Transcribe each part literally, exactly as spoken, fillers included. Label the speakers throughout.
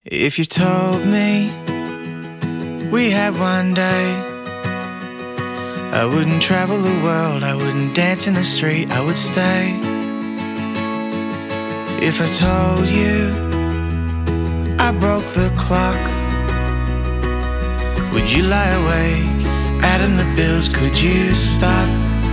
Speaker 1: If you told me we had one day, I wouldn't travel the world, I wouldn't dance in the street, I would stay. If I told you I broke the clock, would you lie awake, adding the bills, could you stop?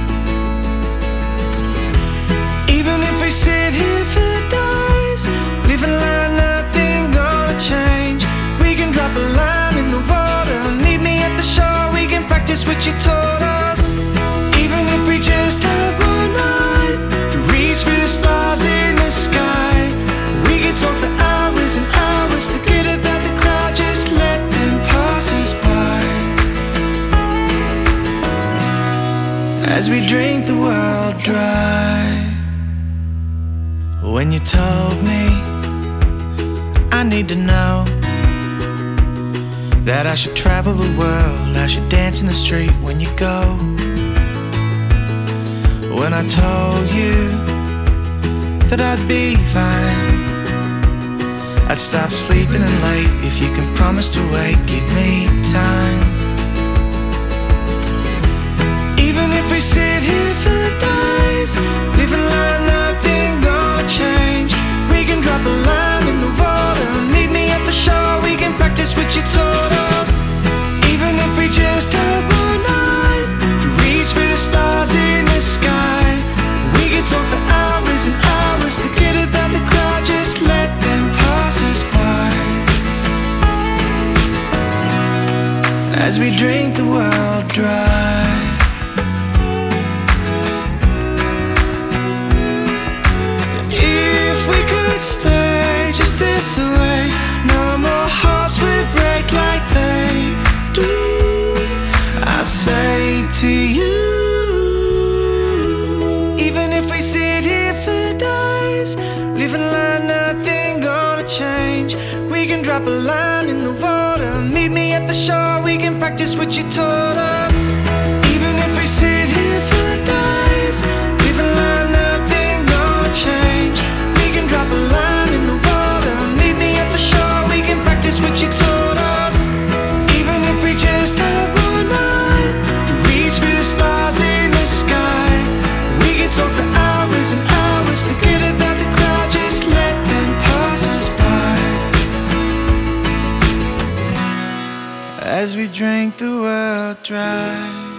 Speaker 1: Even if we sit here for days, living like nothing gonna change, we can drop a line in the water, meet me at the shore, we can practice what you taught us. Even if we just had one night to reach for the stars in the sky, we could talk for hours and hours, forget about the crowd, just let them pass us by. As we drink the world dry. When you told me I need to know that I should travel the world, I should dance in the street when you go. When I told you that I'd be fine, I'd stop sleeping in late if you can promise to wait, give me time. Even if we sit here for days, living like nothing gonna change, we can drop a line in the water, meet me at the shore, we can practice what you taught us. Even if we just had one night to reach for the stars in the sky, we can talk for hours and hours, forget about the crowd, just let them pass us by. As we drink the world dry. Stay just this way, no more hearts would break like they do. I say to you, even if we sit here for days, living like nothing gonna change, we can drop a line in the water, meet me at the shore, we can practice what you taught us. Even if we sit here for days, living like nothing gonna change, we can drop a line in the water, meet me at the shore, we can practice what you taught us. Even if we just had one night to reach for the stars in the sky, we can talk for hours and hours, forget about the crowd, just let them pass us by. As we drink the world dry.